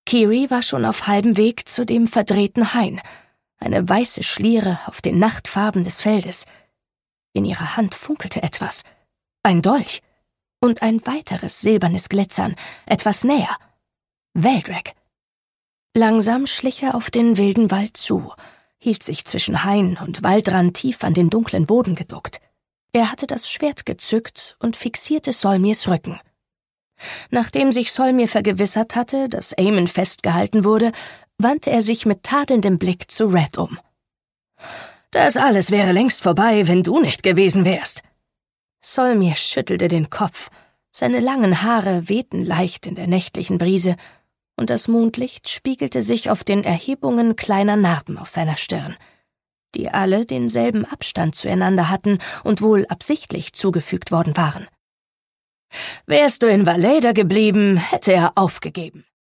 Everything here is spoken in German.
Kiri war schon auf halbem Weg zu dem verdrehten Hain, eine weiße Schliere auf den Nachtfarben des Feldes. In ihrer Hand funkelte etwas, ein Dolch, und ein weiteres silbernes Glitzern, etwas näher. Veldrac. Langsam schlich er auf den wilden Wald zu, hielt sich zwischen Hain und Waldrand tief an den dunklen Boden geduckt. Er hatte das Schwert gezückt und fixierte Solmirs Rücken. Nachdem sich Solmir vergewissert hatte, dass Eamon festgehalten wurde, wandte er sich mit tadelndem Blick zu Red um. »Das alles wäre längst vorbei, wenn du nicht gewesen wärst.« Solmir schüttelte den Kopf, seine langen Haare wehten leicht in der nächtlichen Brise, und das Mondlicht spiegelte sich auf den Erhebungen kleiner Narben auf seiner Stirn, die alle denselben Abstand zueinander hatten und wohl absichtlich zugefügt worden waren. »Wärst du in Valeda geblieben, hätte er aufgegeben.